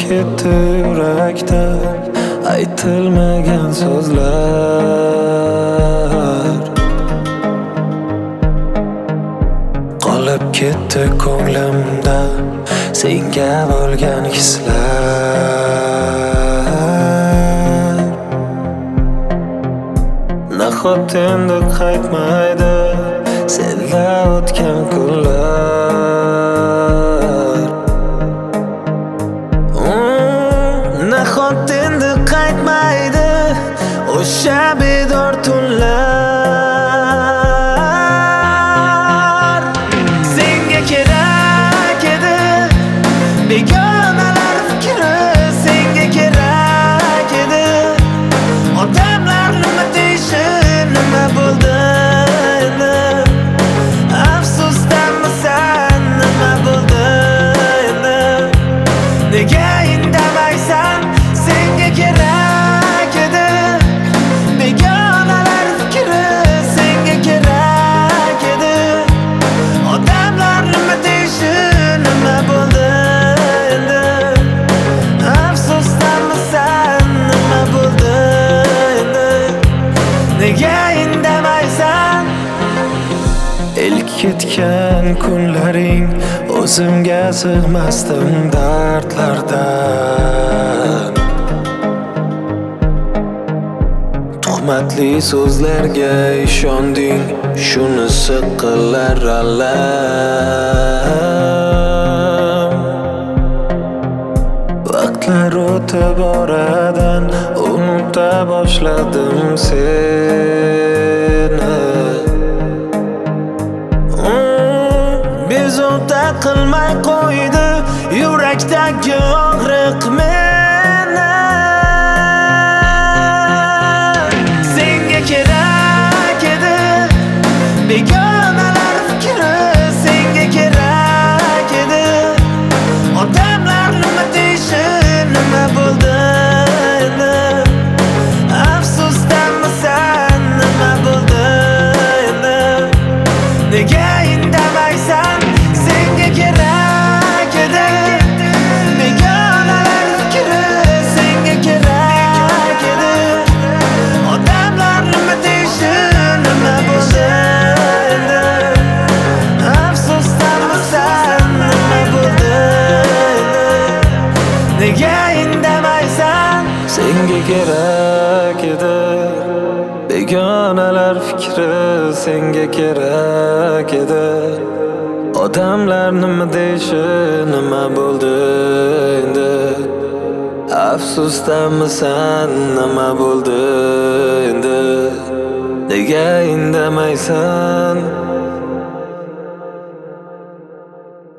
ketdi yurakda aytilmagan so'zlar. Qolib ketdi ko'nglimda senga bo'lgan hislar. Nahot endi qaytmaydi senda o'tgan kunlar. Nahot endi qaytmaydi o'sha bedor tunlar. Senga kerak edi begonalar fikri, senga kerak edi odamlar nima deyishi, nima bo'ldi endi? Afsusdanmisan, nima bo'ldi endi? Nega indamaysan? Senga kerak edi begonalar fikri, senga kerak edi odamlar nima deyishi, nima bo'ldi endi? Afsusdanmisan, nima bo'ldi endi? Nega indamaysan? Ilk ketgan kunlaring o'zimga sig'masdim dardlardan. Tuhmatli so'zlarga ishonding, shunisi qilar alam. Vaqtlar o'tib oradan unuta boshladim seni. Bezovta qilmay qo'ydi yurakdagi og'riq meni. Senga kerak edi begonalar fikri, senga kerak edi odamlar nima deyishi, nima bo'ldi endi? Afsusdanmisan, nima bo'ldi endi? Nega indamaysan? Senga kerak edi begonalar fikri, senga kerak edi odamlar nima deyishi, nima bo'ldi endi? Afsusdanmisan, nima bo'ldi endi? Nega indamaysan? Senga kerak edi begonalar fikri, senga kerak edi odamlar nima deyishi, nima bo'ldi endi? Afsusdanmisan, nima bo'ldi endi? Nega indamaysan?